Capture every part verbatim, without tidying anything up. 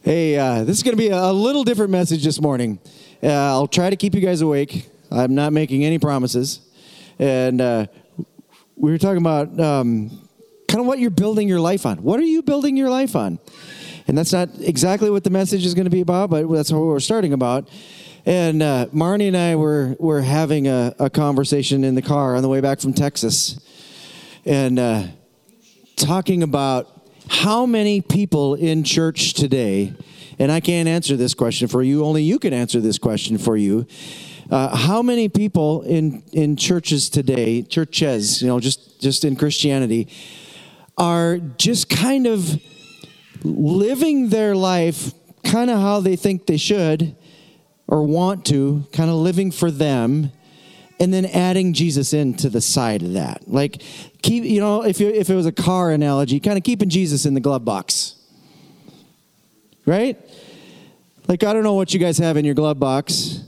Hey, uh, this is going to be a little different message this morning. Uh, I'll try to keep you guys awake. I'm not making any promises. And uh, we were talking about um, kind of what you're building your life on. What are you building your life on? And that's not exactly what the message is going to be about, but that's what we're starting about. And uh, Marnie and I were, were having a, a conversation in the car on the way back from Texas. And uh, talking about how many people in church today, and I can't answer this question for you, only you can answer this question for you. Uh, how many people in, in churches today, churches, you know, just, just in Christianity, are just kind of living their life kind of how they think they should or want to, kind of living for them, and then adding Jesus into the side of that. Like, keep, you know, if you, if it was a car analogy, kind of keeping Jesus in the glove box. Right? Like, I don't know what you guys have in your glove box.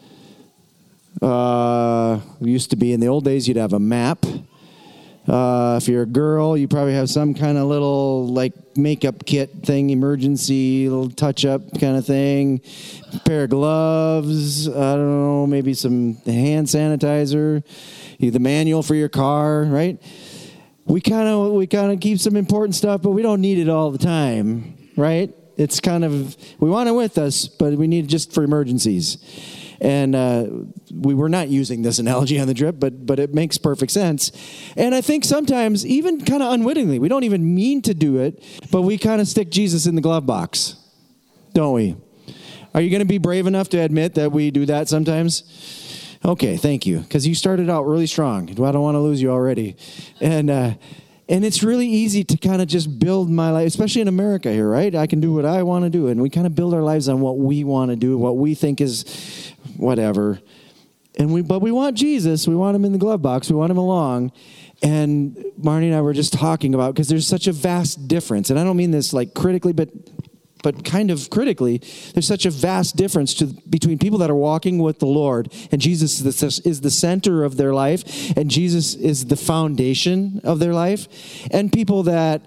Uh, used to be in the old days, you'd have a map. Uh, if you're a girl, you probably have some kind of little, like, makeup kit thing, emergency, little touch-up kind of thing. A pair of gloves, I don't know, maybe some hand sanitizer, the manual for your car, right? We kind of we kind of keep some important stuff, but we don't need it all the time, right? It's kind of, we want it with us, but we need it just for emergencies. And uh, we were not using this analogy on the trip, but but it makes perfect sense. And I think sometimes, even kind of unwittingly, we don't even mean to do it, but we kind of stick Jesus in the glove box, don't we? Are you going to be brave enough to admit that we do that sometimes? Okay, thank you, because you started out really strong. I don't want to lose you already. And uh, and it's really easy to kind of just build my life, especially in America here, right? I can do what I want to do, and we kind of build our lives on what we want to do, what we think is whatever. And we, but we want Jesus. We want him in the glove box. We want him along. And Marnie and I were just talking about, because there's such a vast difference. And I don't mean this like critically, but but kind of critically, there's such a vast difference to, between people that are walking with the Lord, and Jesus is the, is the center of their life, and Jesus is the foundation of their life, and people that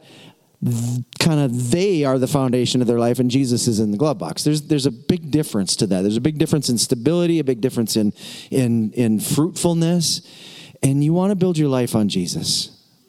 kind of they are the foundation of their life, and Jesus is in the glove box. There's there's a big difference to that. There's a big difference in stability, a big difference in in in fruitfulness, and you want to build your life on Jesus.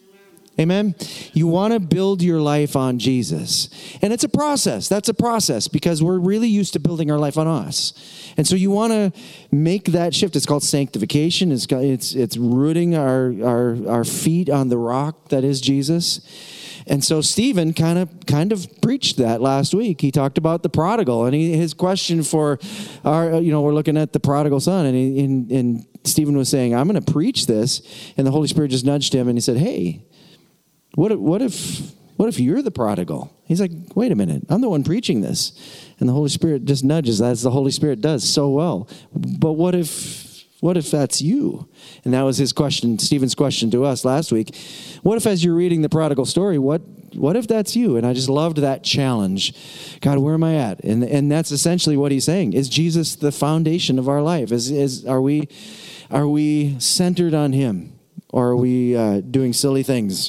Amen? You want to build your life on Jesus. And it's a process. That's a process, because we're really used to building our life on us. And so you want to make that shift. It's called sanctification. It's it's it's rooting our our our feet on the rock that is Jesus. And so Stephen kind of kind of preached that last week. He talked about the prodigal, and he, his question for our, you know, we're looking at the prodigal son, and he, and, and Stephen was saying, I'm going to preach this, and the Holy Spirit just nudged him, and he said, hey, what if, what if what if you're the prodigal? He's like, wait a minute, I'm the one preaching this, and the Holy Spirit just nudges, as the Holy Spirit does so well. But what if? What if that's you? And that was his question, Stephen's question to us last week. What if, as you're reading the prodigal story, what what if that's you? And I just loved that challenge. God, where am I at? And and that's essentially what he's saying. Is Jesus the foundation of our life? Is is are we are we centered on him, or are we uh, doing silly things?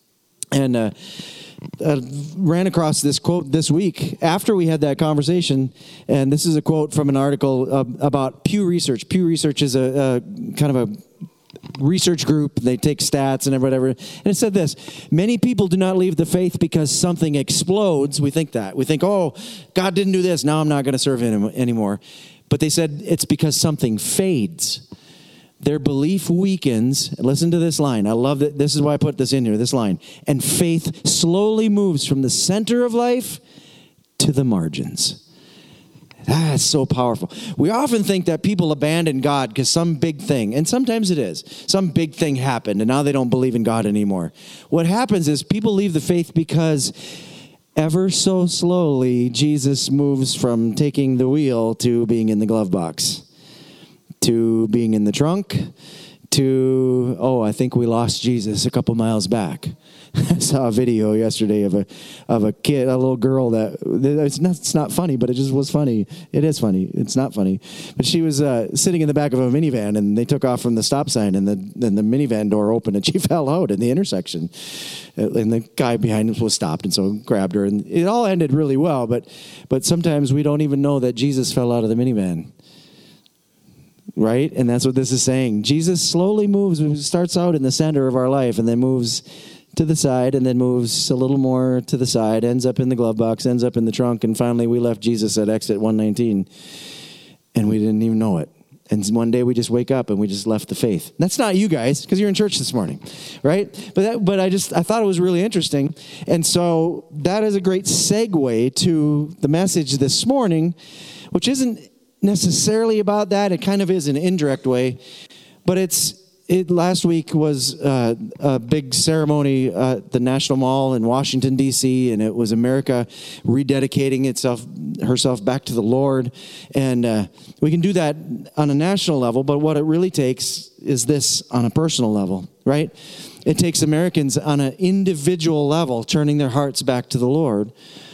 And uh, Uh, ran across this quote this week after we had that conversation, and this is a quote from an article uh, about Pew Research. Pew Research is a, a kind of a research group. They take stats and whatever, and it said this: many people do not leave the faith because something explodes. We think that. We think, oh, God didn't do this, now I'm not going to serve him anymore. But they said it's because something fades. Their belief weakens. Listen to this line. I love that. This is why I put this in here, this line. And faith slowly moves from the center of life to the margins. That's so powerful. We often think that people abandon God because some big thing, and sometimes it is, some big thing happened, and now they don't believe in God anymore. What happens is people leave the faith because ever so slowly, Jesus moves from taking the wheel to being in the glove box, to being in the trunk, to, oh, I think we lost Jesus a couple miles back. I saw a video yesterday of a of a kid, a little girl that it's not it's not funny, but it just was funny. It is funny. It's not funny, but she was uh, sitting in the back of a minivan, and they took off from the stop sign, and the then the minivan door opened, and she fell out in the intersection, and the guy behind us was stopped, and so grabbed her, and it all ended really well. But but sometimes we don't even know that Jesus fell out of the minivan. Right? And that's what this is saying. Jesus slowly moves, starts out in the center of our life and then moves to the side and then moves a little more to the side, ends up in the glove box, ends up in the trunk, and finally we left Jesus at exit one nineteen and we didn't even know it. And one day we just wake up and we just left the faith. That's not you guys, because you're in church this morning, right? But that, but I just, I thought it was really interesting. And so that is a great segue to the message this morning, which isn't necessarily about that. It kind of is in an indirect way, but it's it last week was uh, a big ceremony at the National Mall in Washington, D C, and it was America rededicating itself herself back to the Lord. And uh, we can do that on a national level, but what it really takes is this on a personal level, right? It takes Americans on an individual level turning their hearts back to the Lord.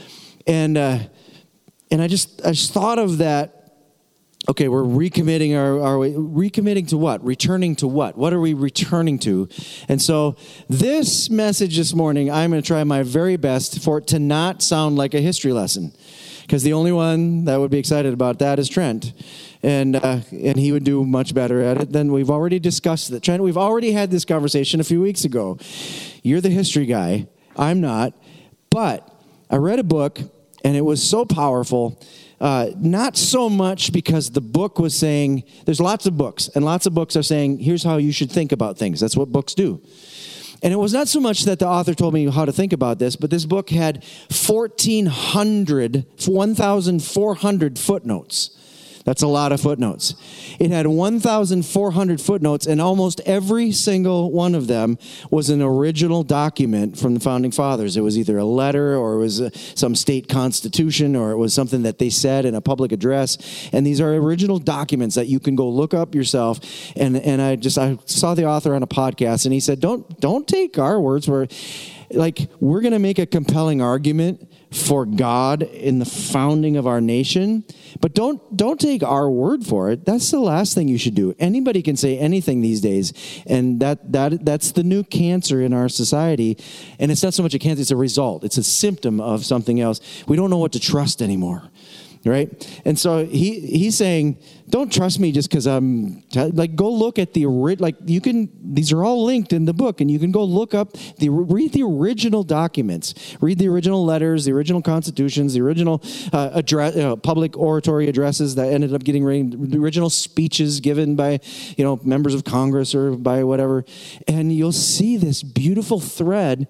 And uh, and I just I just thought of that. Okay, we're recommitting our, our way. Recommitting to what? Returning to what? What are we returning to? And so this message this morning, I'm going to try my very best for it to not sound like a history lesson. Because the only one that would be excited about that is Trent. And uh, and he would do much better at it than we've already discussed it. Trent, we've already had this conversation a few weeks ago. You're the history guy. I'm not. But I read a book, and it was so powerful. Uh, not so much because the book was saying, there's lots of books, and lots of books are saying, here's how you should think about things. That's what books do. And it was not so much that the author told me how to think about this, but this book had fourteen hundred, one thousand four hundred footnotes. That's a lot of footnotes. It had one thousand four hundred footnotes, and almost every single one of them was an original document from the Founding Fathers. It was either a letter, or it was a, some state constitution, or it was something that they said in a public address. And these are original documents that you can go look up yourself. And and I just I saw the author on a podcast, and he said, "Don't don't take our words for, like, we're going to make a compelling argument for God in the founding of our nation, but don't don't take our word for it. That's the last thing you should do. Anybody can say anything these days, and that that that's the new cancer in our society. And it's not so much a cancer; it's a result. It's a symptom of something else. We don't know what to trust anymore, right? And so he he's saying, don't trust me just because I'm like, go look at the like you can. These are all linked in the book, and you can go look up the read the original documents, read the original letters, the original constitutions, the original uh, address, uh, public oratory addresses that ended up getting rained, the original speeches given by you know members of Congress or by whatever, and you'll see this beautiful thread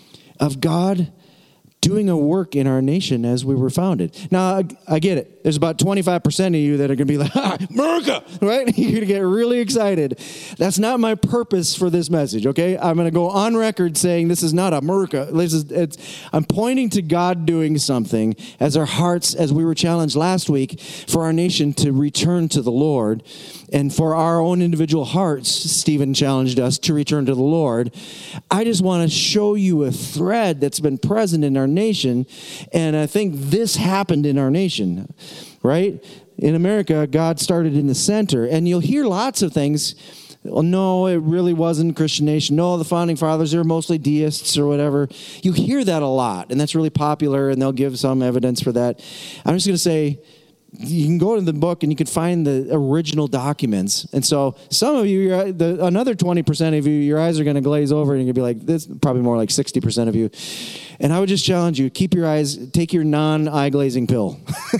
of God doing a work in our nation as we were founded. Now, I, I get it. There's about twenty-five percent of you that are going to be like, ah, America, right? You're going to get really excited. That's not my purpose for this message, okay? I'm going to go on record saying this is not America. This is, it's, I'm pointing to God doing something as our hearts, as we were challenged last week, for our nation to return to the Lord. And for our own individual hearts, Stephen challenged us to return to the Lord. I just want to show you a thread that's been present in our nation, and I think this happened in our nation, right? In America, God started in the center, and you'll hear lots of things. Well, no, it really wasn't a Christian nation. No, the Founding Fathers, they're mostly deists or whatever. You hear that a lot, and that's really popular, and they'll give some evidence for that. I'm just going to say, you can go to the book and you can find the original documents. And so some of you, you're, the, another twenty percent of you, your eyes are going to glaze over and you're going to be like, this probably more like sixty percent of you. And I would just challenge you, keep your eyes, take your non-eye glazing pill.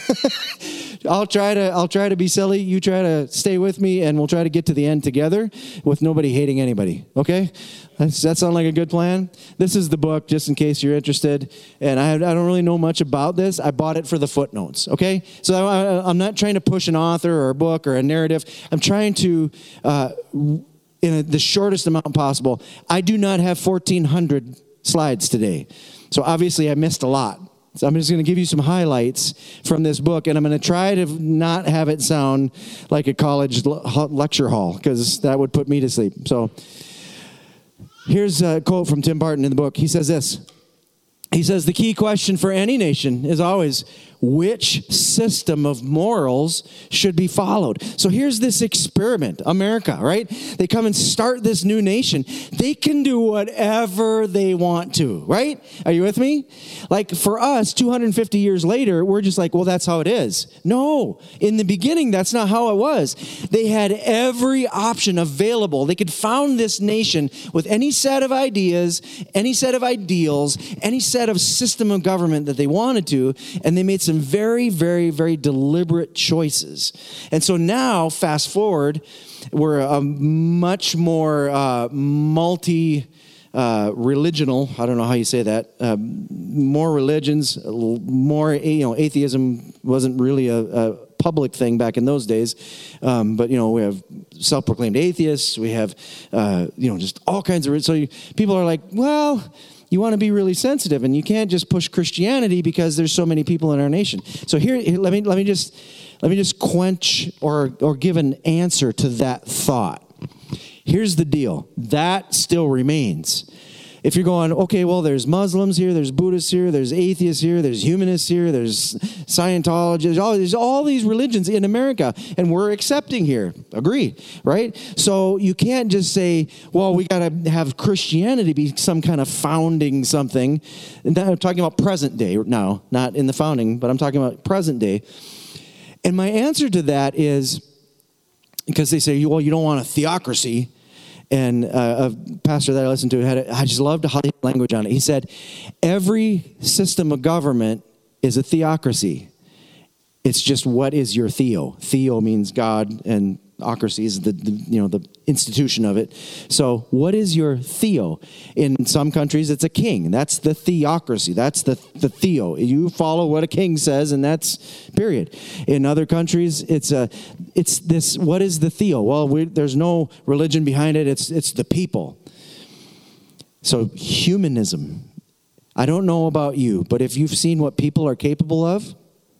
I'll try to I'll try to be silly. You try to stay with me, and we'll try to get to the end together with nobody hating anybody. Okay? Does that sound like a good plan? This is the book, just in case you're interested. And I, I don't really know much about this. I bought it for the footnotes. Okay? So I, I'm not trying to push an author or a book or a narrative. I'm trying to, uh, in a, the shortest amount possible. I do not have fourteen hundred slides today. So obviously I missed a lot. So I'm just going to give you some highlights from this book, and I'm going to try to not have it sound like a college lecture hall, because that would put me to sleep. So Here's a quote from Tim Barton in the book. He says this. He says, the key question for any nation is always, which system of morals should be followed? So here's this experiment, America, right? They come and start this new nation. They can do whatever they want to, right? Are you with me? Like for us, two hundred fifty years later, we're just like, well, that's how it is. No, in the beginning, that's not how it was. They had every option available. They could found this nation with any set of ideas, any set of ideals, any set of system of government that they wanted to, and they made some very, very, very deliberate choices. And so now, fast forward, we're a much more uh, multi uh, religional. I don't know how you say that. Uh, more religions, more, you know, atheism wasn't really a, a public thing back in those days. Um, but, you know, we have self-proclaimed atheists. We have, uh, you know, just all kinds of, so you, people are like, well, you want to be really sensitive, and you can't just push Christianity because there's so many people in our nation. So here, let me let me just let me just quench or or give an answer to that thought. Here's the deal: that still remains. If you're going, okay, well, there's Muslims here, there's Buddhists here, there's atheists here, there's humanists here, there's Scientology, there's all, there's all these religions in America, and we're accepting here. Agree, right? So you can't just say, well, we got to have Christianity be some kind of founding something. And I'm talking about present day now, not in the founding, but I'm talking about present day. And my answer to that is, because they say, well, you don't want a theocracy. And uh, a pastor that I listened to had it, I just loved how he had language on it. He said, every system of government is a theocracy. It's just, what is your theo? Theo means God, and ocracy is the, the you know the institution of it. So what is your theo? In some countries, it's a king. That's the theocracy. That's the the theo. You follow what a king says, and that's period. In other countries, it's a it's this. What is the theo? Well, we, there's no religion behind it. It's it's the people. So humanism. I don't know about you, but if you've seen what people are capable of,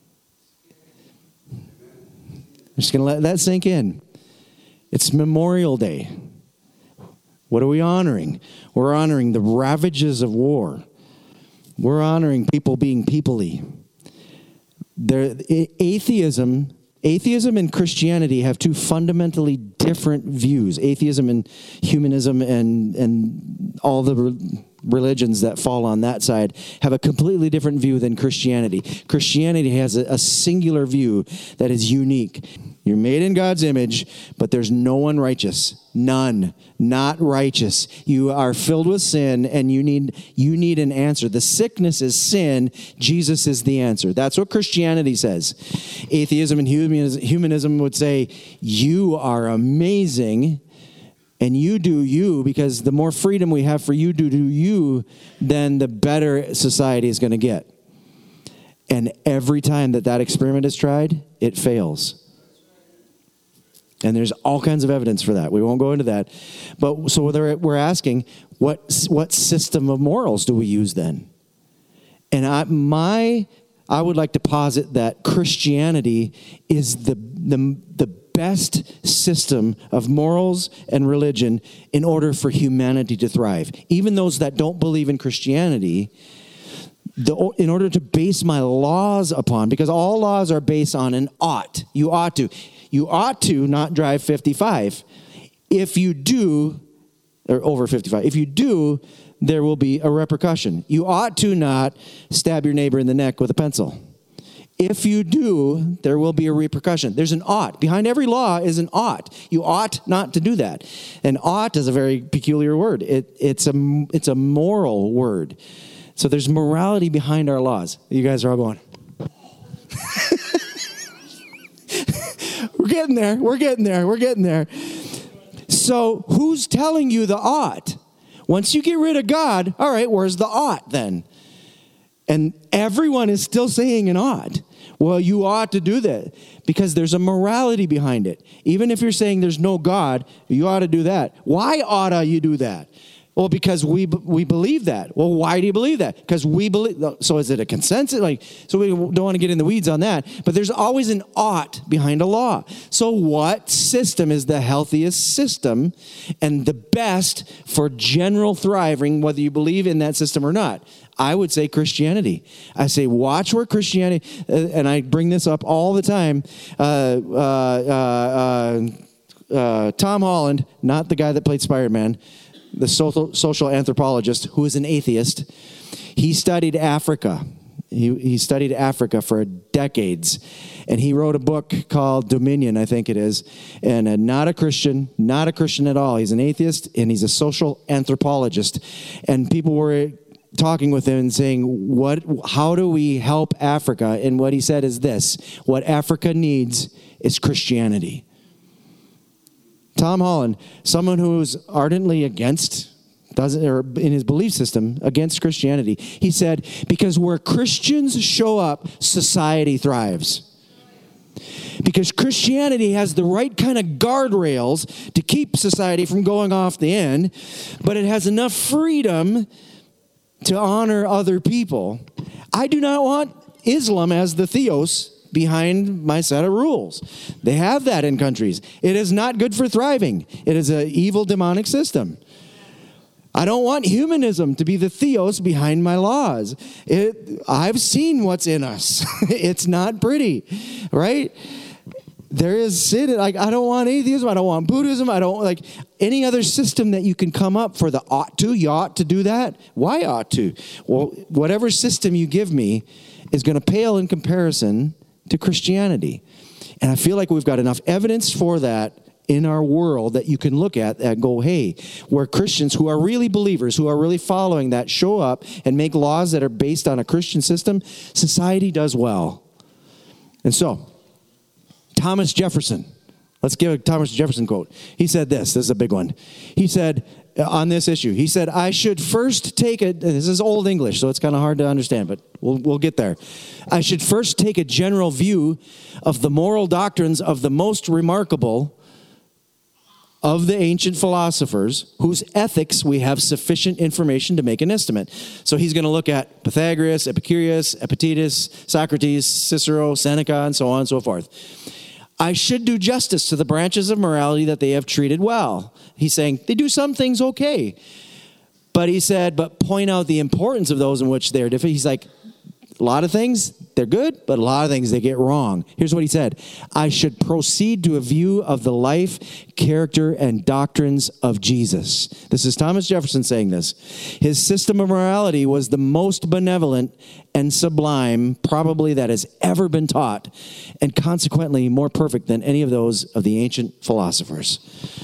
I'm just going to let that sink in. It's Memorial Day. What are we honoring? We're honoring the ravages of war. We're honoring people being people-y. There, atheism, atheism and Christianity have two fundamentally different views. Atheism and humanism and, and all the re- religions that fall on that side have a completely different view than Christianity. Christianity has a, a singular view that is unique. You're made in God's image, but there's no one righteous. None. Not righteous. You are filled with sin, and you need you need an answer. The sickness is sin. Jesus is the answer. That's what Christianity says. Atheism and humanism would say, you are amazing, and you do you, because the more freedom we have for you to do you, then the better society is going to get. And every time that that experiment is tried, it fails. And there's all kinds of evidence for that. We won't go into that. But so we're asking, what what system of morals do we use then? And I, my, I would like to posit that Christianity is the, the, the best system of morals and religion in order for humanity to thrive. Even those that don't believe in Christianity, the, in order to base my laws upon, because all laws are based on an ought. You ought to. You ought to not drive fifty-five. If you do, or over fifty-five, if you do, there will be a repercussion. You ought to not stab your neighbor in the neck with a pencil. If you do, there will be a repercussion. There's an ought. Behind every law is an ought. You ought not to do that. And ought is a very peculiar word. It, it's a it's a moral word. So there's morality behind our laws. You guys are all going. We're getting there. We're getting there. We're getting there. So who's telling you the ought? Once you get rid of God, all right, where's the ought then? And everyone is still saying an ought. Well, you ought to do that because there's a morality behind it. Even if you're saying there's no God, you ought to do that. Why ought you do that? Well, because we we believe that. Well, why do you believe that? Because we believe. So is it a consensus? Like, so we don't want to get in the weeds on that. But there's always an ought behind a law. So what system is the healthiest system and the best for general thriving, whether you believe in that system or not? I would say Christianity. I say, watch where Christianity, uh, and I bring this up all the time. Uh, uh, uh, uh, uh, Tom Holland, not the guy that played Spider-Man, the social, social anthropologist who is an atheist, he studied Africa. He, he studied Africa for decades. And he wrote a book called Dominion, I think it is. And uh, not a Christian, not a Christian at all. He's an atheist, and he's a social anthropologist. And people were talking with him and saying, "What? How do we help Africa?" And what he said is this: what Africa needs is Christianity. Tom Holland, someone who's ardently against, doesn't, or in his belief system, against Christianity, he said, because where Christians show up, society thrives. Because Christianity has the right kind of guardrails to keep society from going off the end, but it has enough freedom to honor other people. I do not want Islam as the theos behind my set of rules. They have that in countries. It is not good for thriving. It is an evil demonic system. I don't want humanism to be the theos behind my laws. It, I've seen what's in us. It's not pretty, right? There is sin. Like, I don't want atheism. I don't want Buddhism. I don't like any other system that you can come up for the ought to. You ought to do that. Why ought to? Well, whatever system you give me is going to pale in comparison to Christianity. And I feel like we've got enough evidence for that in our world that you can look at and go, hey, where Christians who are really believers, who are really following that, show up and make laws that are based on a Christian system, society does well. And so, Thomas Jefferson, let's give a Thomas Jefferson quote. He said this, this is a big one. He said, on this issue, he said, I should first take a, this is Old English, so it's kind of hard to understand, but we'll, we'll get there. I should first take a general view of the moral doctrines of the most remarkable of the ancient philosophers, whose ethics we have sufficient information to make an estimate. So he's going to look at Pythagoras, Epicurus, Epictetus, Socrates, Cicero, Seneca, and so on and so forth. I should do justice to the branches of morality that they have treated well. He's saying they do some things okay. But he said, but point out the importance of those in which they're different. He's like, a lot of things, they're good, but a lot of things they get wrong. Here's what he said. I should proceed to a view of the life, character, and doctrines of Jesus. This is Thomas Jefferson saying this. His system of morality was the most benevolent and sublime, probably, that has ever been taught, and consequently more perfect than any of those of the ancient philosophers.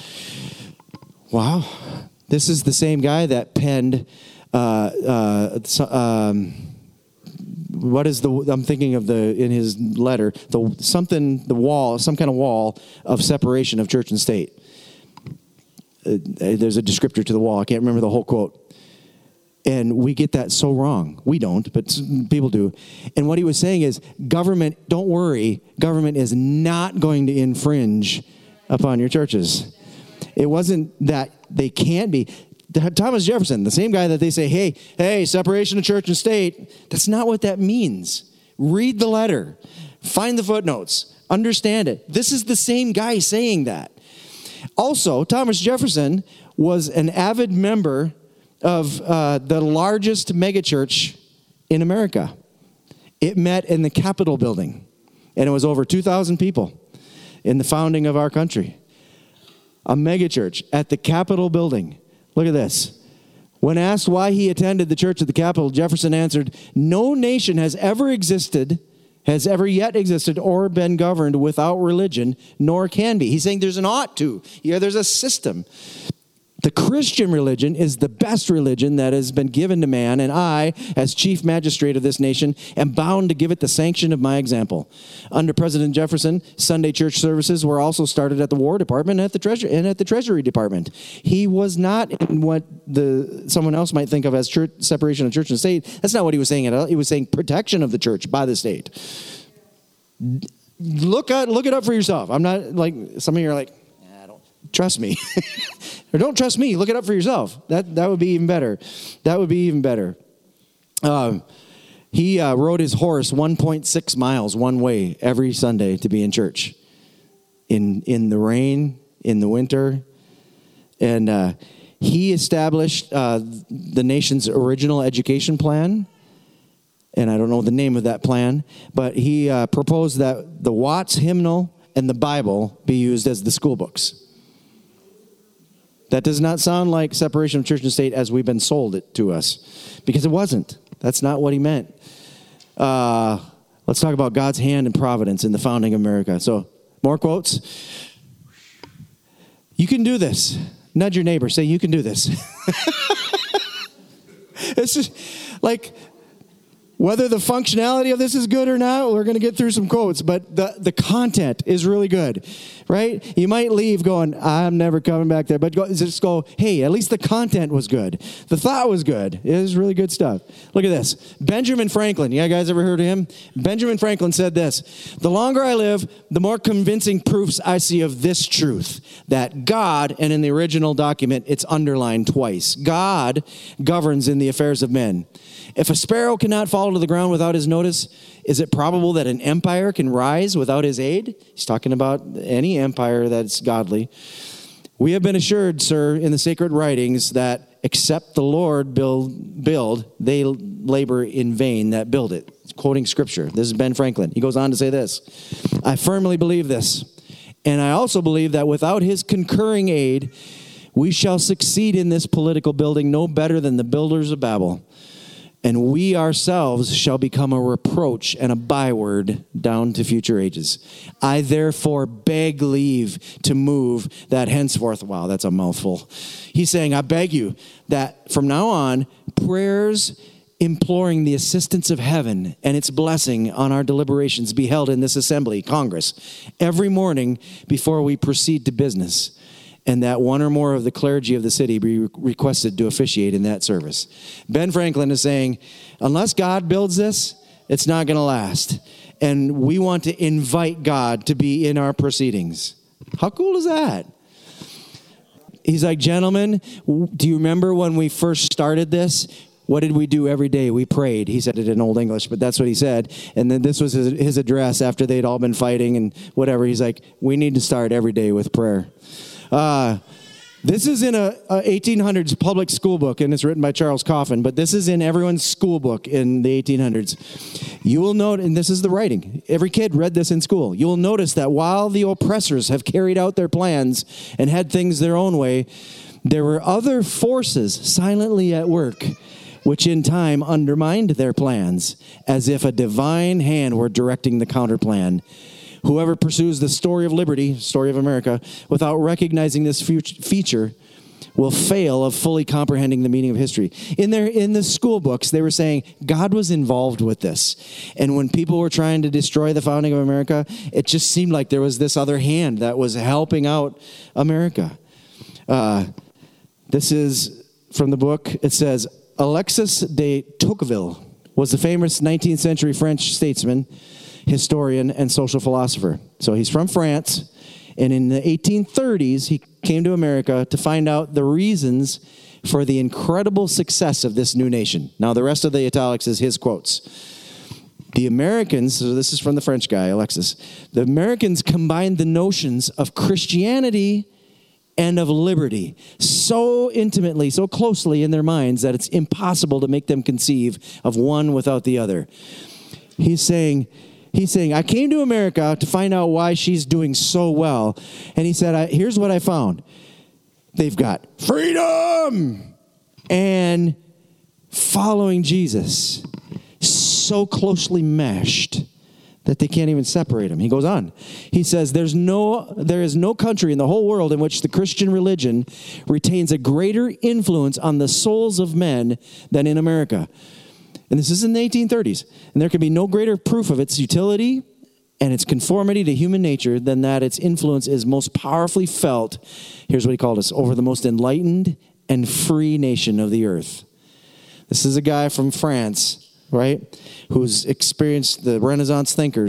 Wow. This is the same guy that penned uh, uh, um, what is the, I'm thinking of the, in his letter, the something, the wall, some kind of wall of separation of church and state. Uh, there's a descriptor to the wall. I can't remember the whole quote. And we get that so wrong. We don't, but people do. And what he was saying is, government, don't worry, government is not going to infringe upon your churches. It wasn't that they can't be. Thomas Jefferson, the same guy that they say, hey, hey, separation of church and state, that's not what that means. Read the letter. Find the footnotes. Understand it. This is the same guy saying that. Also, Thomas Jefferson was an avid member of uh, the largest megachurch in America. It met in the Capitol building, and it was over two thousand people in the founding of our country. A megachurch at the Capitol building. Look at this. When asked why he attended the church at the Capitol, Jefferson answered, no nation has ever existed, has ever yet existed, or been governed without religion, nor can be. He's saying there's an ought to. Yeah, there's a system. The Christian religion is the best religion that has been given to man, and I, as chief magistrate of this nation, am bound to give it the sanction of my example. Under President Jefferson, Sunday church services were also started at the War Department and at the Treasury and at the Treasury Department. He was not in what the someone else might think of as church, separation of church and state. That's not what he was saying at all. He was saying protection of the church by the state. Look at look it up for yourself. I'm not like some of you are like, trust me. Or don't trust me. Look it up for yourself. That that would be even better. That would be even better. Um, he uh, rode his horse one point six miles one way every Sunday to be in church. In in the rain, in the winter. And uh, he established uh, the nation's original education plan. And I don't know the name of that plan. But he uh, proposed that the Watts hymnal and the Bible be used as the school books. That does not sound like separation of church and state as we've been sold it to us. Because it wasn't. That's not what he meant. Uh, let's talk about God's hand and providence in the founding of America. So, more quotes. You can do this. Nudge your neighbor. Say, you can do this. It's just like, whether the functionality of this is good or not, we're going to get through some quotes, but the, the content is really good, right? You might leave going, I'm never coming back there, but go, just go, hey, at least the content was good. The thought was good. It was really good stuff. Look at this. Benjamin Franklin. You guys ever heard of him? Benjamin Franklin said this: the longer I live, the more convincing proofs I see of this truth, that God, and in the original document, it's underlined twice, God governs in the affairs of men. If a sparrow cannot fall to the ground without his notice, is it probable that an empire can rise without his aid? He's talking about any empire that's godly. We have been assured, sir, in the sacred writings that except the Lord build, build, they labor in vain that build it. It's quoting scripture. This is Ben Franklin. He goes on to say this: I firmly believe this, and I also believe that without his concurring aid, we shall succeed in this political building no better than the builders of Babel. And we ourselves shall become a reproach and a byword down to future ages. I therefore beg leave to move that henceforth. Wow, that's a mouthful. He's saying, I beg you that from now on, prayers imploring the assistance of heaven and its blessing on our deliberations be held in this assembly, Congress, every morning before we proceed to business. And that one or more of the clergy of the city be requested to officiate in that service. Ben Franklin is saying, unless God builds this, it's not going to last. And we want to invite God to be in our proceedings. How cool is that? He's like, gentlemen, do you remember when we first started this? What did we do every day? We prayed. He said it in Old English, but that's what he said. And then this was his, his address after they'd all been fighting and whatever. He's like, we need to start every day with prayer. Uh, this is in a, a eighteen hundreds public school book, and it's written by Charles Coffin, but this is in everyone's school book in the eighteen hundreds. You will note, and this is the writing, every kid read this in school. You will notice that while the oppressors have carried out their plans and had things their own way, there were other forces silently at work, which in time undermined their plans, as if a divine hand were directing the counterplan. Whoever pursues the story of liberty, story of America, without recognizing this feature will fail of fully comprehending the meaning of history. In their in the school books, they were saying God was involved with this. And when people were trying to destroy the founding of America, it just seemed like there was this other hand that was helping out America. Uh, this is from the book. It says, Alexis de Tocqueville was the famous nineteenth century French statesman, historian, and social philosopher. So he's from France, and in the eighteen thirties, he came to America to find out the reasons for the incredible success of this new nation. Now, the rest of the italics is his quotes. The Americans, so this is from the French guy, Alexis, the Americans combined the notions of Christianity and of liberty so intimately, so closely in their minds that it's impossible to make them conceive of one without the other. He's saying, He's saying, I came to America to find out why she's doing so well. And he said, I, here's what I found. They've got freedom and following Jesus so closely meshed that they can't even separate them. He goes on. He says, There's no, there is no country in the whole world in which the Christian religion retains a greater influence on the souls of men than in America. And this is in the eighteen thirties. And there can be no greater proof of its utility and its conformity to human nature than that its influence is most powerfully felt, here's what he called us, over the most enlightened and free nation of the earth. This is a guy from France, right, who's experienced the Renaissance thinkers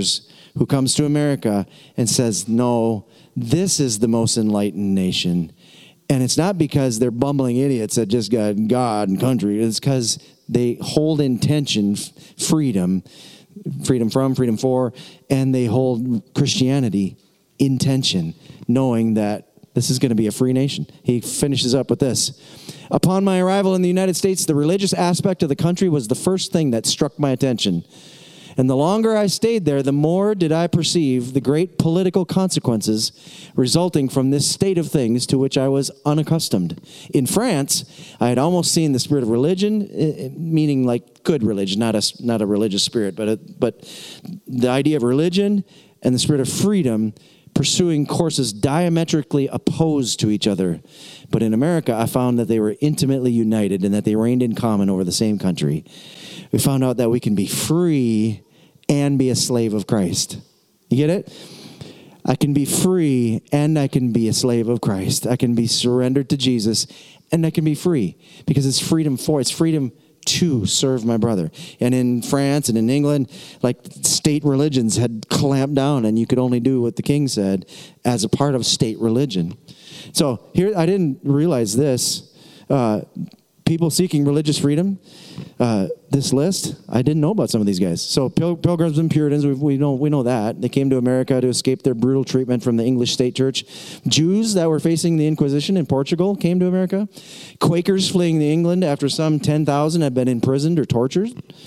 who comes to America and says, no, this is the most enlightened nation. And it's not because they're bumbling idiots that just got God and country. It's because they hold in tension freedom, freedom from, freedom for, and they hold Christianity in tension, knowing that this is going to be a free nation. He finishes up with this. Upon my arrival in the United States, the religious aspect of the country was the first thing that struck my attention. And the longer I stayed there, the more did I perceive the great political consequences resulting from this state of things to which I was unaccustomed. In France, I had almost seen the spirit of religion, meaning like good religion, not a, not a religious spirit, but a, but the idea of religion and the spirit of freedom pursuing courses diametrically opposed to each other. But in America, I found that they were intimately united and that they reigned in common over the same country. We found out that we can be free and be a slave of Christ. You get it? I can be free and I can be a slave of Christ. I can be surrendered to Jesus and I can be free because it's freedom for, it's freedom to serve my brother. And in France and in England, like state religions had clamped down and you could only do what the king said as a part of state religion. So here, I didn't realize this. Uh, people seeking religious freedom, uh, this list, I didn't know about some of these guys. So Pil- Pilgrims and Puritans, we, we know we know that. They came to America to escape their brutal treatment from the English state church. Jews that were facing the Inquisition in Portugal came to America. Quakers fleeing to England after some ten thousand had been imprisoned or tortured.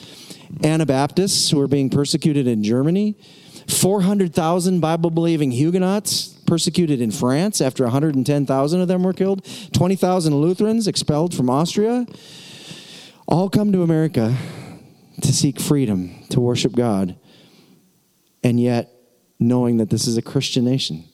Anabaptists who were being persecuted in Germany. four hundred thousand Bible-believing Huguenots persecuted in France after one hundred ten thousand of them were killed. twenty thousand Lutherans expelled from Austria. All come to America to seek freedom, to worship God, and yet knowing that this is a Christian nation.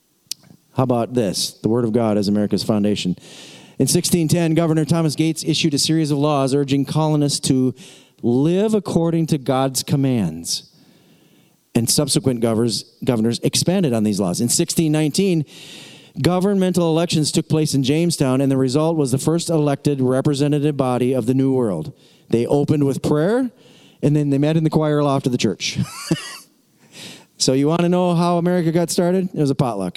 How about this? The Word of God as America's foundation. In sixteen ten, Governor Thomas Gates issued a series of laws urging colonists to live according to God's commands. And subsequent governors, governors expanded on these laws. In sixteen nineteen, governmental elections took place in Jamestown, and the result was the first elected representative body of the New World. They opened with prayer, and then they met in the choir loft of the church. So you want to know how America got started? It was a potluck.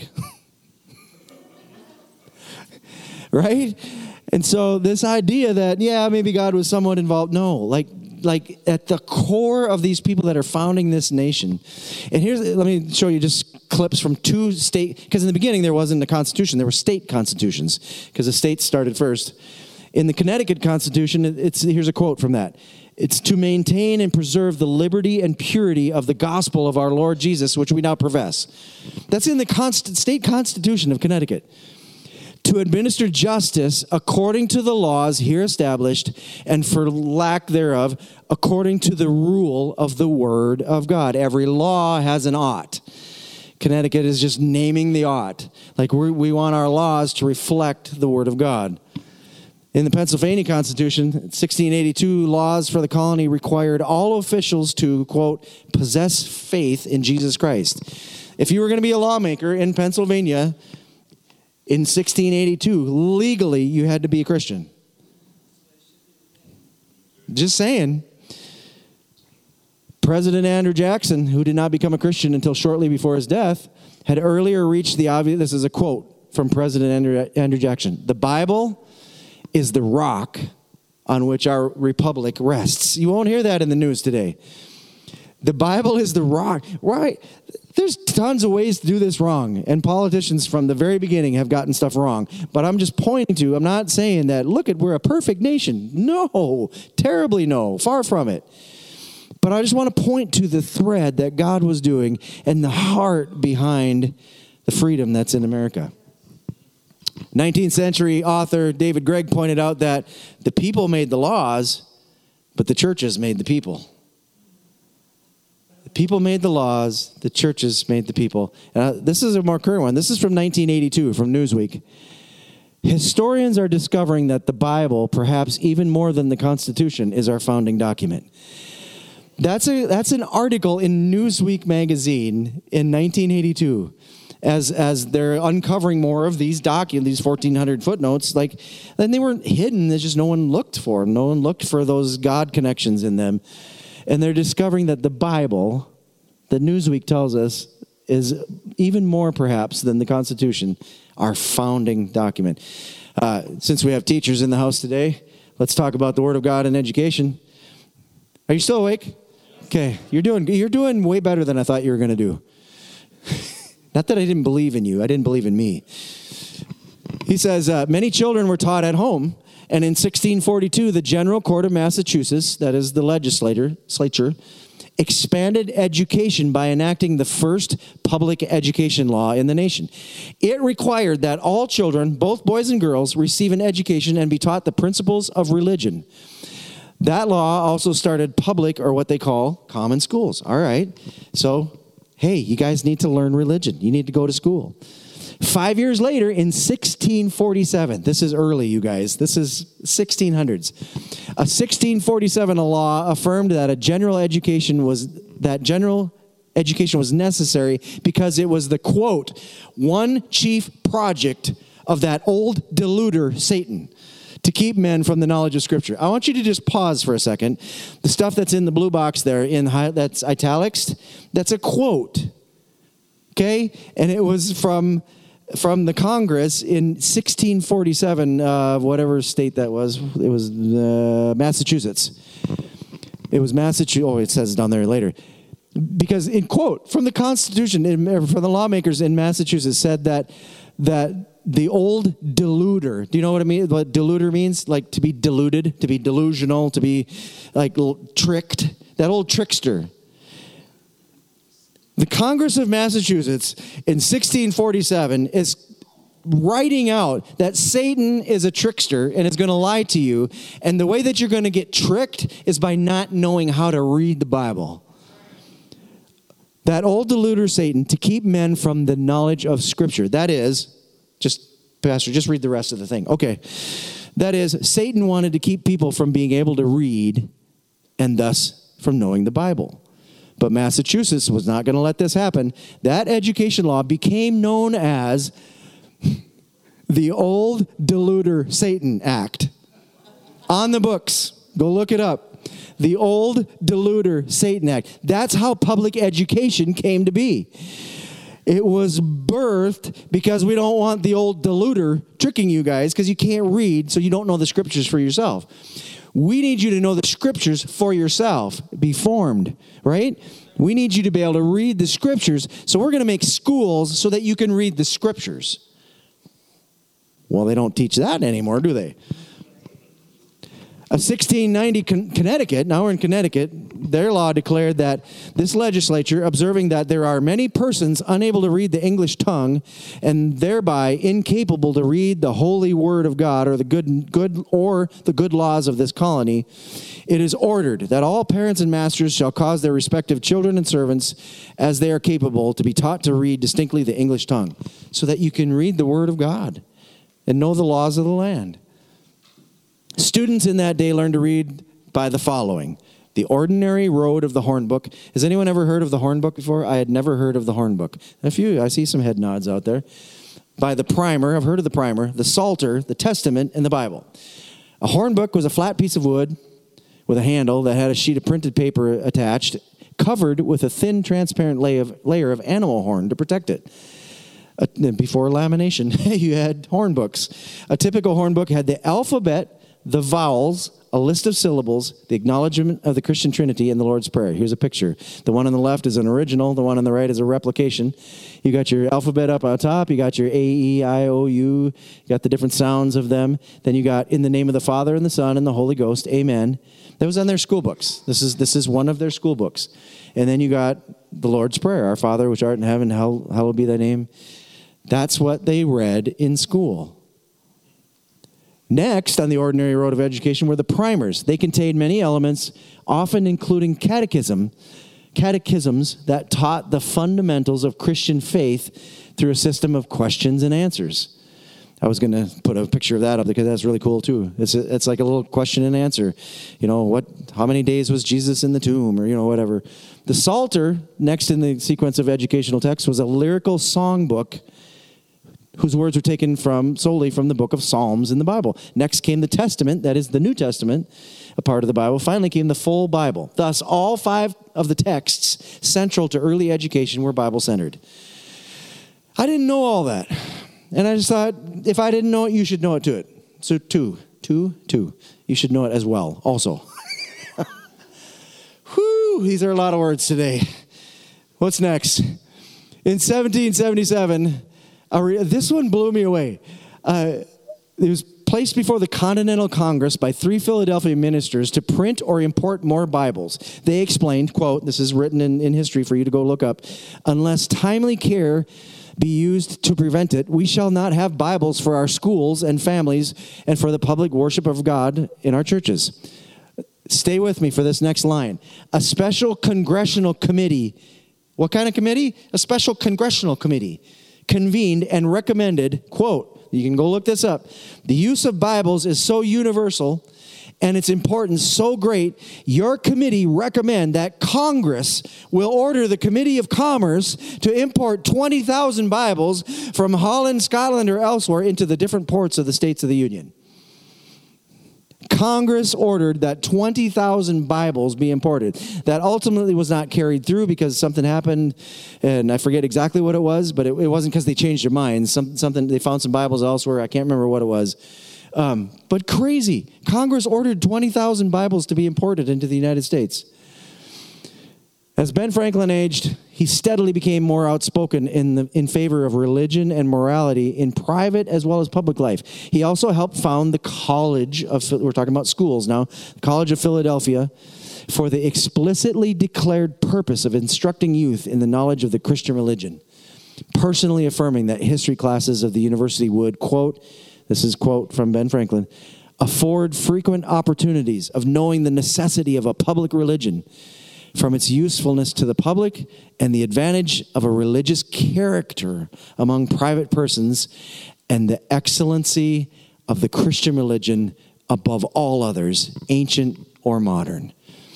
Right? And so this idea that, yeah, maybe God was somewhat involved. No, like, like at the core of these people that are founding this nation. And here's, let me show you just clips from two state, because in the beginning there wasn't a constitution, there were state constitutions, because the states started first. In the Connecticut Constitution, it's, here's a quote from that. It's to maintain and preserve the liberty and purity of the gospel of our Lord Jesus, which we now profess. That's in the const- state constitution of Connecticut. To administer justice according to the laws here established, and for lack thereof, according to the rule of the word of God. Every law has an ought. Connecticut is just naming the ought. Like we we want our laws to reflect the word of God. In the Pennsylvania Constitution, sixteen eighty-two, laws for the colony required all officials to, quote, possess faith in Jesus Christ. If you were going to be a lawmaker in Pennsylvania in sixteen eighty-two, legally, you had to be a Christian. Just saying. President Andrew Jackson, who did not become a Christian until shortly before his death, had earlier reached the obvious. This is a quote from President Andrew, Andrew Jackson. The Bible is the rock on which our republic rests. You won't hear that in the news today. The Bible is the rock. Right? There's tons of ways to do this wrong. And politicians from the very beginning have gotten stuff wrong. But I'm just pointing to, I'm not saying that, look at, we're a perfect nation. No, terribly no, far from it. But I just want to point to the thread that God was doing and the heart behind the freedom that's in America. nineteenth century author David Gregg pointed out that the people made the laws, but the churches made the people. The people made the laws, the churches made the people. Uh, this is a more current one. This is from nineteen eighty-two, from Newsweek. Historians are discovering that the Bible, perhaps even more than the Constitution, is our founding document. That's a that's an article in Newsweek magazine in nineteen eighty-two. As as they're uncovering more of these documents, these fourteen hundred footnotes, like, then they weren't hidden. There's just no one looked for them. No one looked for those God connections in them. And they're discovering that the Bible, that Newsweek tells us is even more perhaps than the Constitution, our founding document. Uh, since we have teachers in the house today, let's talk about the Word of God and education. Are you still awake? Okay, you're doing you're doing way better than I thought you were going to do. Not that I didn't believe in you. I didn't believe in me. He says, uh, many children were taught at home, and in sixteen forty-two, the General Court of Massachusetts, that is the legislature, expanded education by enacting the first public education law in the nation. It required that all children, both boys and girls, receive an education and be taught the principles of religion. That law also started public, or what they call common schools. All right. So, hey, you guys need to learn religion. You need to go to school. Five years later, in sixteen forty-seven, this is early, you guys. This is sixteen hundreds. A sixteen forty-seven law affirmed that a general education was that general education was necessary because it was the, quote, one chief project of that old deluder, Satan, to keep men from the knowledge of Scripture. I want you to just pause for a second. The stuff that's in the blue box there, in high, that's italics, that's a quote, okay? And it was from from the Congress in sixteen forty-seven, uh, whatever state that was. It was uh, Massachusetts. It was Massachusetts. Oh, it says down there later. Because in quote, from the Constitution, in, from the lawmakers in Massachusetts said that that the old deluder, do you know what I mean? What deluder means? Like to be deluded, to be delusional, to be like tricked. That old trickster. The Congress of Massachusetts in sixteen forty-seven is writing out that Satan is a trickster and is going to lie to you. And the way that you're going to get tricked is by not knowing how to read the Bible. That old deluder Satan to keep men from the knowledge of Scripture. That is, just, Pastor, just read the rest of the thing. Okay. That is, Satan wanted to keep people from being able to read and thus from knowing the Bible. But Massachusetts was not going to let this happen. That education law became known as the Old Deluder Satan Act. On the books. Go look it up. The Old Deluder Satan Act. That's how public education came to be. It was birthed because we don't want the old deluder tricking you guys because you can't read, so you don't know the Scriptures for yourself. We need you to know the Scriptures for yourself. Be formed, right? We need you to be able to read the Scriptures. So we're going to make schools so that you can read the Scriptures. Well, they don't teach that anymore, do they? Of sixteen ninety, Con- Connecticut, now we're in Connecticut, their law declared that this legislature, observing that there are many persons unable to read the English tongue and thereby incapable to read the holy word of God or the good, good or the good laws of this colony, it is ordered that all parents and masters shall cause their respective children and servants, as they are capable, to be taught to read distinctly the English tongue, so that you can read the word of God and know the laws of the land. Students in that day learned to read by the following. The Ordinary Road of the Hornbook. Has anyone ever heard of the Hornbook before? I had never heard of the Hornbook. A few, I see some head nods out there. By the Primer, I've heard of the Primer, the Psalter, the Testament, and the Bible. A hornbook was a flat piece of wood with a handle that had a sheet of printed paper attached, covered with a thin, transparent layer of, layer of animal horn to protect it. Uh, before lamination, you had hornbooks. A typical hornbook had the alphabet, the vowels, a list of syllables, the acknowledgement of the Christian Trinity, and the Lord's Prayer. Here's a picture. The one on the left is an original. The one on the right is a replication. You got your alphabet up on top. You got your A, E, I, O, U. You got the different sounds of them. Then you got in the name of the Father and the Son and the Holy Ghost. Amen. That was on their school books. This is this is one of their school books. And then you got the Lord's Prayer. Our Father, which art in heaven, hallowed be thy name. That's what they read in school. Next, on the Ordinary Road of Education, were the primers. They contained many elements, often including catechism, catechisms that taught the fundamentals of Christian faith through a system of questions and answers. I was going to put a picture of that up because that's really cool too. It's a, it's like a little question and answer. You know, what? How many days was Jesus in the tomb, or you know, whatever. The Psalter, next in the sequence of educational texts, was a lyrical songbook. whose words were taken from solely from the book of Psalms in the Bible. Next came the Testament, that is the New Testament, a part of the Bible. Finally came the full Bible. Thus, all five of the texts central to early education were Bible-centered. I didn't know all that. And I just thought, if I didn't know it, you should know it to it. So two, two, two. You should know it as well, also. Whew, these are a lot of words today. What's next? In seventeen seventy-seven, a re- this one blew me away. Uh, it was placed before the Continental Congress by three Philadelphia ministers to print or import more Bibles. They explained, quote, this is written in, in history for you to go look up, unless timely care be used to prevent it, we shall not have Bibles for our schools and families and for the public worship of God in our churches. Stay with me for this next line. A special congressional committee, what kind of committee? A special congressional committee convened and recommended, quote, you can go look this up, the use of Bibles is so universal and its importance so great, your committee recommend that Congress will order the Committee of Commerce to import twenty thousand Bibles from Holland, Scotland, or elsewhere into the different ports of the states of the Union. Congress ordered that twenty thousand Bibles be imported. That ultimately was not carried through because something happened, and I forget exactly what it was, but it, it wasn't because they changed their minds. Some, something they found some Bibles elsewhere. I can't remember what it was. Um, but crazy. Congress ordered twenty thousand Bibles to be imported into the United States. As Ben Franklin aged, he steadily became more outspoken in the, in favor of religion and morality in private as well as public life. He also helped found the College of, we're talking about schools now, the College of Philadelphia, for the explicitly declared purpose of instructing youth in the knowledge of the Christian religion, personally affirming that history classes of the university would, quote, this is quote from Ben Franklin, afford frequent opportunities of knowing the necessity of a public religion from its usefulness to the public and the advantage of a religious character among private persons and the excellency of the Christian religion above all others, ancient or modern.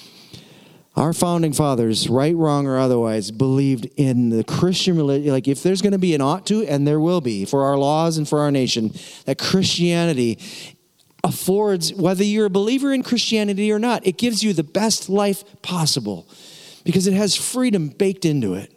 Our founding fathers, right, wrong, or otherwise, believed in the Christian religion. Like if there's going to be an ought to, and there will be for our laws and for our nation, that Christianity affords, whether you're a believer in Christianity or not, it gives you the best life possible because it has freedom baked into it.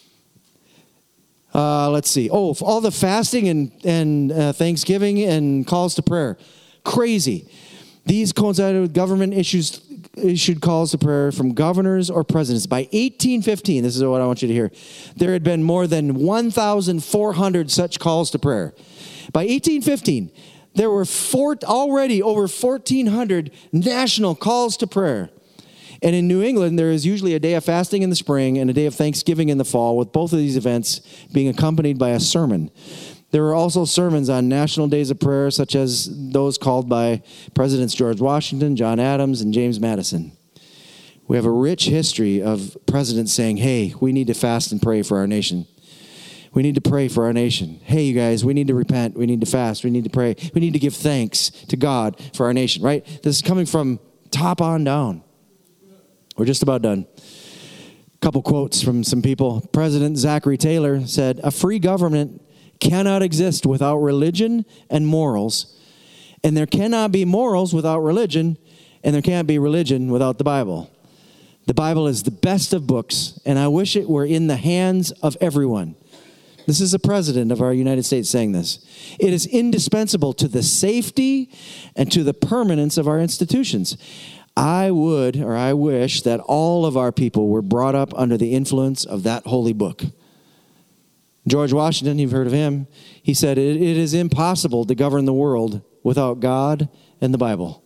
Uh, let's see. Oh, all the fasting and, and uh, Thanksgiving and calls to prayer. Crazy. These coincided with government issues, issued calls to prayer from governors or presidents. By eighteen fifteen, this is what I want you to hear, there had been more than one thousand four hundred such calls to prayer. By eighteen fifteen, there were four, already over fourteen hundred national calls to prayer. And in New England, there is usually a day of fasting in the spring and a day of Thanksgiving in the fall, with both of these events being accompanied by a sermon. There were also sermons on national days of prayer, such as those called by Presidents George Washington, John Adams, and James Madison. We have a rich history of presidents saying, hey, we need to fast and pray for our nation. We need to pray for our nation. Hey, you guys, we need to repent. We need to fast. We need to pray. We need to give thanks to God for our nation, right? This is coming from top on down. We're just about done. A couple quotes from some people. President Zachary Taylor said, a free government cannot exist without religion and morals, and there cannot be morals without religion, and there can't be religion without the Bible. The Bible is the best of books, and I wish it were in the hands of everyone. This is the president of our United States saying this. It is indispensable to the safety and to the permanence of our institutions. I would, or I wish, that all of our people were brought up under the influence of that holy book. George Washington, you've heard of him, he said, it, it is impossible to govern the world without God and the Bible.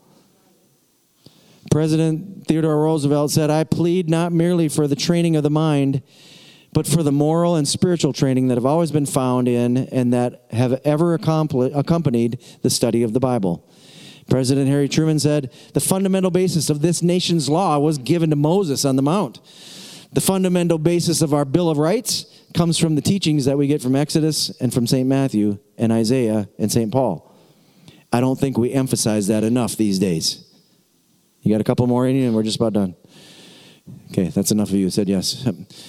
President Theodore Roosevelt said, I plead not merely for the training of the mind, but for the moral and spiritual training that have always been found in and that have ever accompanied the study of the Bible. President Harry Truman said, the fundamental basis of this nation's law was given to Moses on the Mount. The fundamental basis of our Bill of Rights comes from the teachings that we get from Exodus and from Saint Matthew and Isaiah and Saint Paul. I don't think we emphasize that enough these days. You got a couple more in you and we're just about done. Okay, that's enough of you who said yes.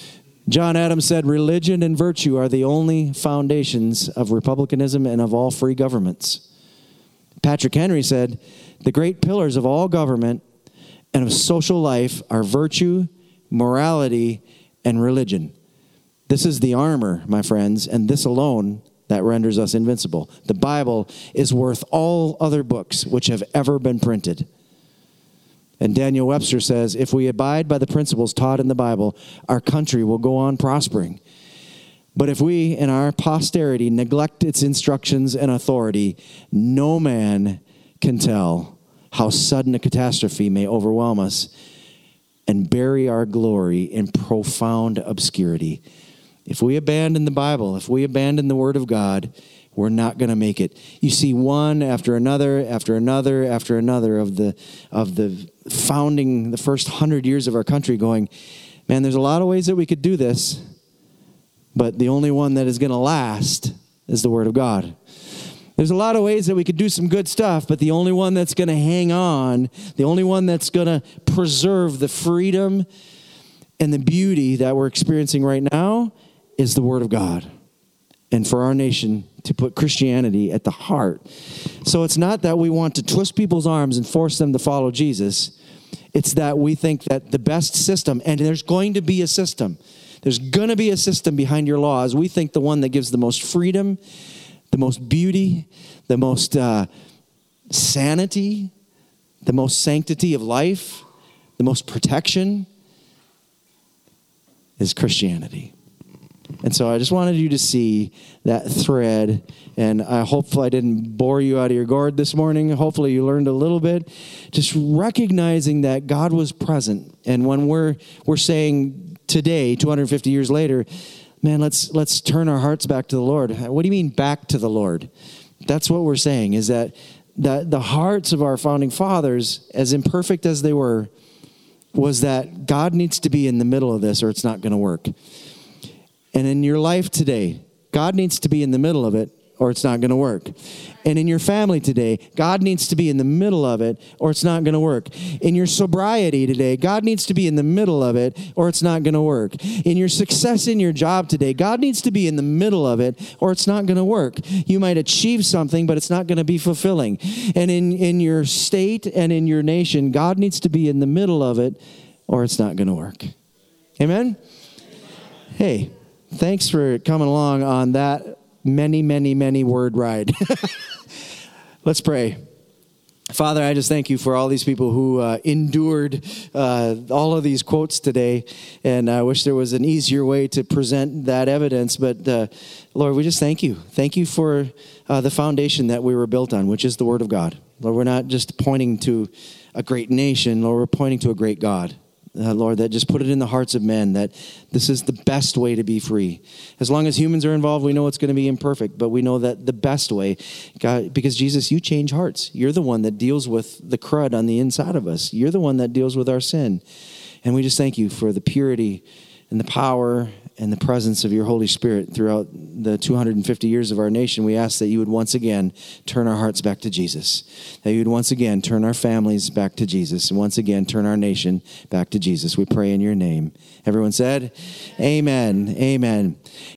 John Adams said, religion and virtue are the only foundations of republicanism and of all free governments. Patrick Henry said, the great pillars of all government and of social life are virtue, morality, and religion. This is the armor, my friends, and this alone that renders us invincible. The Bible is worth all other books which have ever been printed. And Daniel Webster says, if we abide by the principles taught in the Bible, our country will go on prospering. But if we and our posterity neglect its instructions and authority, no man can tell how sudden a catastrophe may overwhelm us and bury our glory in profound obscurity. If we abandon the Bible, if we abandon the Word of God, we're not going to make it. You see one after another, after another, after another of the of the founding, the first hundred years of our country going, man, there's a lot of ways that we could do this, but the only one that is going to last is the Word of God. There's a lot of ways that we could do some good stuff, but the only one that's going to hang on, the only one that's going to preserve the freedom and the beauty that we're experiencing right now is the Word of God. And for our nation to put Christianity at the heart. So it's not that we want to twist people's arms and force them to follow Jesus. It's that we think that the best system, and there's going to be a system. There's going to be a system behind your laws. We think the one that gives the most freedom, the most beauty, the most uh, sanity, the most sanctity of life, the most protection is Christianity. And so I just wanted you to see that thread, and I hopefully I didn't bore you out of your gourd this morning. Hopefully you learned a little bit. Just recognizing that God was present. And when we're we're saying today, two hundred fifty years later, man, let's let's turn our hearts back to the Lord. What do you mean back to the Lord? That's what we're saying, is that the, the hearts of our founding fathers, as imperfect as they were, was that God needs to be in the middle of this or it's not going to work. And in your life today, God needs to be in the middle of it or it's not going to work. And in your family today, God needs to be in the middle of it or it's not going to work. In your sobriety today, God needs to be in the middle of it or it's not going to work. In your success in your job today, God needs to be in the middle of it or it's not going to work. You might achieve something, but it's not going to be fulfilling. And in, in your state and in your nation, God needs to be in the middle of it or it's not going to work. Amen? Hey, thanks for coming along on that many, many, many word ride. Let's pray. Father, I just thank you for all these people who uh, endured uh, all of these quotes today. And I wish there was an easier way to present that evidence. But uh, Lord, we just thank you. Thank you for uh, the foundation that we were built on, which is the Word of God. Lord, we're not just pointing to a great nation. Lord, we're pointing to a great God. Uh, Lord, that just put it in the hearts of men that this is the best way to be free. As long as humans are involved, we know it's going to be imperfect, but we know that the best way, God, because Jesus, you change hearts. You're the one that deals with the crud on the inside of us. You're the one that deals with our sin. And we just thank you for the purity and the power and the presence of your Holy Spirit throughout the two hundred fifty years of our nation. We ask that you would once again turn our hearts back to Jesus, that you would once again turn our families back to Jesus, and once again turn our nation back to Jesus. We pray in your name. Everyone said, amen, amen.